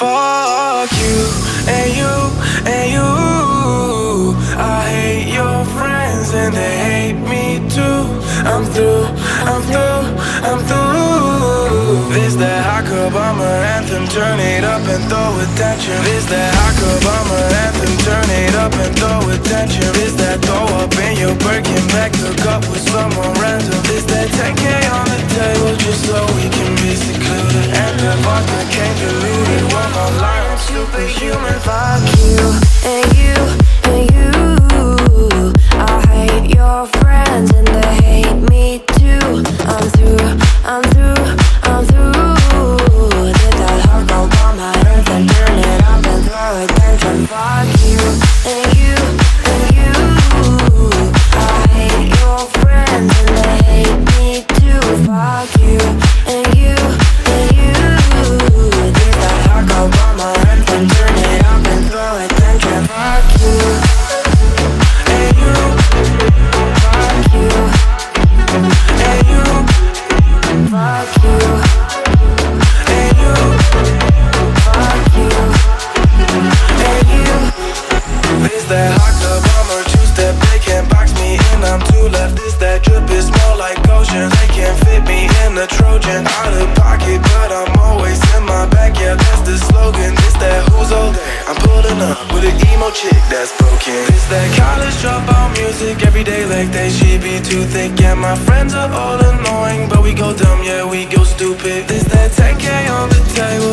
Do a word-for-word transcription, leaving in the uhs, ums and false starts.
Fuck you, and you, and you. I hate your friends and they hate me too. I'm through, I'm through, I'm through. This that hot Obama anthem, turn it up and throw attention. This that hot Obama anthem, turn it up and throw attention. This that throw up in your Birkin bag, hook up with someone random. This that ten K on the table just so we can be secluded. And the vodka came diluted. One more line, I'm superhuman. Fuck you, and you, and you. I hate your friends and they hate me too. I'm through, I'm through, I'm through. Did that hard Obama anthem, turn it up and throw attention. Fuck you, and you, and you. I hate your friends and they hate me too. Fuck you, and you, and you. Did that hard Obama anthem, turn it up and throw attention. Fuck you. Trojan, out of pocket, but I'm always in my back. Yeah, that's the slogan. It's that who's over there. I'm pulling up with an emo chick that's broken. It's that college dropout music every day, like they should be too thick. Yeah, my friends are all annoying, but we go dumb, yeah, we go stupid. This that ten K on the table.